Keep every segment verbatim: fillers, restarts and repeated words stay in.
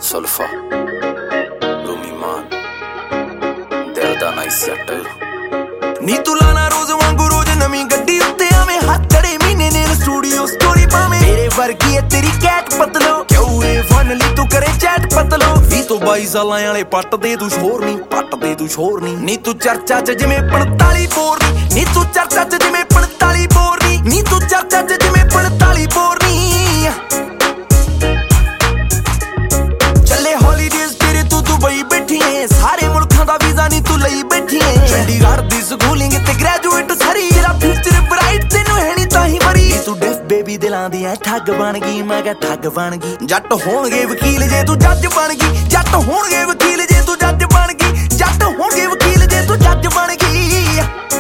ਸੁਲਫਾ ਰੂਮੀ ਮਾਨ ਦਿਲ ਦਾ ਨਾਈ ਸੈਟ ਨੀ ਤੂੰ ਲਾਣਾ ਰੋਜ਼ ਵਾਂਗੂ ਰੋਜ਼ ਨਵੀਂ ਗੱਡੀ ਉੱਤੇ ਆਵੇਂ ਹੱਥ ਚੜੇ ਮਹੀਨੇ ਨੇ ਸਟੂਡੀਓ ਸਟੋਰੀ ਪਾਵੇਂ ਮੇਰੇ ਵਰਗੀ ਹੈ ਤੇਰੀ ਕੈਟ ਪਤਲੋ ਕਿਉਂ ਇਹ ਫਨ ਲਈ ਤੂੰ ਕਰੇ ਚੈਟ ਪਤਲੋ ਵੀਹ ਤੋਂ ਬਾਈ ਸਾਲਾਂ ਵਾਲੇ ਪੱਟ ਦੇ ਤੂੰ ਸ਼ੋਰ ਨਹੀਂ ਪੱਟ ਦੇ ਤੂੰ ਸ਼ੋਰ ਨਹੀਂ ਨੀ ਤੂੰ ਚਰਚਾ ਚ ਜਿਵੇਂ ਪੰਤਾਲੀ ਬੋਰ ਨੀ ਨੀ ਤੂੰ ਚਰਚਾ ਚ ਜਿਵੇਂ ਪੰਤਾਲੀ ਬੋਰ ਨੀ ਨੀ ਤੂੰ ਚਰਚਾ ਚ ਜਿਵੇਂ ਪੰਤਾਲੀ ਬੋਰ ਨੀ ਚੱਲੇ ਹੌਲੀਡੇਜ਼ ਤੇਰੇ ਤੂੰ ਦੁਬਈ ਬੈਠੀ ਏ ਸਾਰੇ ਮੁਲਕਾਂ ਦਾ ਵੀਜ਼ਾ ਨੀ ਤੂੰ ਲਈ ਬੈਠੀ ਏ ਚੰਡੀਗੜ੍ਹ ਦੀ ਸਕੂਲਿੰਗ ਤੇ ਗ੍ਰੈਜੂਏਟ ਸਾਰੀ ਤੇਰਾ ਫਿਊਚਰ ਬ੍ਰਾਈਟ ਤੈਨੂੰ ਹੈ ਨੀ ਤਾਂ ਹੀ ਵਰੀ ਤੂੰ ਡੈਫ ਬੇਬੀ ਦਿਲਾਂ ਦੀ ਐ ਠੱਗ ਬਣ ਗਈ ਮੈਂ ਕਿਹਾ ਠੱਗ ਬਣ ਗਈ ਜੱਟ ਹੋਣਗੇ ਵਕੀਲ ਜੇ ਤੂੰ ਜੱਜ ਬਣ ਗਈ ਜੱਟ ਹੋਣਗੇ ਵਕੀਲ ਜੇ ਤੂੰ ਜੱਜ ਬਣ ਗਈ ਜੱਟ ਹੋਣਗੇ ਵਕੀਲ ਜੇ ਤੂੰ ਜੱਜ ਬਣ ਗਈ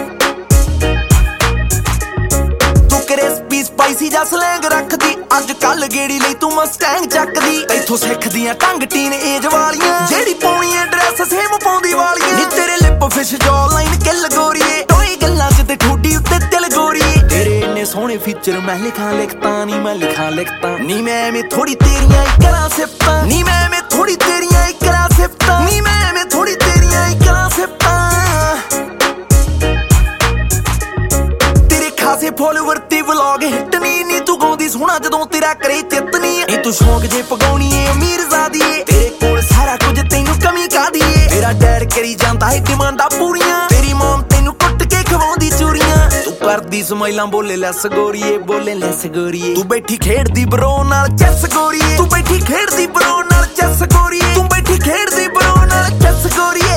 ਤੂੰ ਕ੍ਰਿਸਪੀ ਸਪਾਈਸੀ ਜਾਂ ਸਲੈਂਗ ਰੱਖਦੀ ਅੱਜ ਕੱਲ ਗੇੜੀ ਲਈ ਤੂੰ ਮਸਟੈਂਗ ਚੱਕਦੀ ਇੱਥੋਂ ਸਿੱਖਦੀਆਂ ਟੰਗ ਟੀਨ ਏਜ ਵਾਲੀਆਂ ਜਿਹੜੀ ਪਾਉਣੀ ਐ ਡਰੈਸ ਸੇਮ ਪਾਉਂਦੀ ਵਾਲੀਆਂ ਨੀ ਤੇਰੇ ਲਿਪ ਫਿਸ਼ ਜੋ ਲਾਈਨ ਕਿੱਲ ਗੋਰੀਏ ਟੋਏ ਗੱਲਾਂ ਚ ਤੇ ਠੋਡੀ ਉੱਤੇ ਤਿਲ ਗੋਰੀਏ ਤੇਰੇ ਇੰਨੇ ਸੋਹਣੇ ਫੀਚਰ ਮੈਂ ਲਿਖਾਂ ਲਿਖਤਾਂ ਨੀ ਮੈਂ ਲਿਖਾਂ ਲਿਖਤਾਂ ਨੀ ਮੈਂ ਐਵੇਂ ਥੋੜੀ ਤੇਰੀਆਂ ਹੀ ਕਰਾਂ ਸਿਫਤਾਂ ਨੀ ਮੈਂ ਐਵੇਂ ਥੋੜੀ ਤੇਰੀਆਂ ਹੀ ਕਰਾਂ ਸਿਫਤਾਂ ਨੀ ਮੈਂ ਐਵੇਂ ਥੋੜੀ ਤੇਰੀਆਂ ਹੀ ਕਰਾਂ ਸਿਫਤਾਂ ਤੇਰੇ ਖਾਸੇ ਫੋਲੋਵਰ ਤੇ ਵਲੌਗ ਹਿੱਟ ਨੀ ਨੀ ਤੂੰ ਗਾਉਂਦੀ ਸੋਹਣਾ ਜਦੋਂ ਤੇਰਾ ਕਰੇ ਚਿੱਤ ਨੀ ਨੀ ਤੂੰ ਸ਼ੌਂਕ ਜੇ ਪਗਾਉਣੀ ਏ ਅਮੀਰ ਜ਼ਾਦੀ ਏ ਤੇਰੇ ਕੋਲ ਸਾਰਾ ਕੁਝ ਤੈਨੂੰ ਕਮੀ ਕਾਦੀ ਏ ਤੇਰਾ ਡੈਡ ਕਰੀ ਜਾਂਦਾ ਏ ਡਿਮਾਂਡਾਂ ਪੂਰੀਆਂ ਤੇਰੀ ਮਮ ਤੈਨੂੰ ਕੁੱਟ ਕੇ ਖਵਾਉਂਦੀ ਚੂਰੀਆਂ ਤੂੰ ਕਰਦੀ ਸਮਾਈਲਾਂ ਬੋਲੇ ਲੈਸ ਗੋਰੀਏ ਬੋਲੇ ਲੈਸ ਗੋਰੀਏ ਤੂੰ ਬੈਠੀ ਖੇਡਦੀ ਬਰੋ ਨਾਲ ਚੈਸ ਗੋਰੀਏ ਤੂੰ ਬੈਠੀ ਖੇਡਦੀ ਬਰੋ ਨਾਲ ਚੈਸ ਗੋਰੀਏ ਤੂੰ ਬੈਠੀ ਖੇਡਦੀ ਬਰੋ ਨਾਲ ਚੈਸ ਗੋਰੀਏ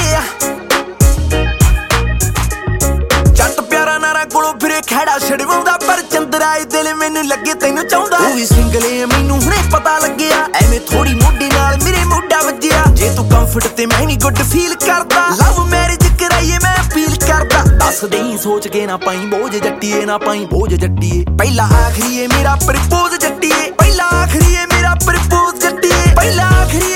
ਜੱਟ ਪਿਆਰਾ ਨਾਰਾ ਕੋਲੋਂ ਫਿਰੇ ਖੜਾ ਛੜਵਾਉਂਦਾ ਪਰ ਚੰਦਰਾ ਏ ਦਿਲ ਮੈਨੂੰ ਲੱਗੇ ਤੈਨੂੰ ਚਾਹੁੰਦਾ ਤੂੰ ਵੀ ਸਿੰਗਲ ਏ ਮੈਨੂੰ ਹੁਣੇ ਪਤਾ ਲੱਗਿਆ ਐਵੇਂ ਥੋੜੀ ਮੋਢੇ ਨਾਲ ਮੇਰੇ ਮੋਢਾ ਵੱਜਿਆ ਜੇ ਤੂੰ ਕੰਫਰਟ ਤੇ ਮੈਂ ਵੀ ਗੁੱਡ ਫੀਲ ਕਰਦਾ ਲਵ ਮੈਰਿਜ ਕਰਾਈਏ ਮੈਂ ਅਪੀਲ ਕਰਦਾ ਦੱਸ ਦੇਈਂ ਸੋਚ ਕੇ ਨਾ ਪਾਈ ਬੋਝ ਜੱਟੀਏ ਨਾ ਪਾਈ ਬੋਝ ਜੱਟੀਏ ਪਹਿਲਾ ਆਖਰੀ ਏ ਮੇਰਾ ਪ੍ਰਪੋਜ਼ ਜੱਟੀਏ ਪਹਿਲਾ ਆਖਰੀ ਏ ਮੇਰਾ ਪ੍ਰਪੋਜ਼ ਜੱਟੀਏ ਪਹਿਲਾ ਆਖਰੀ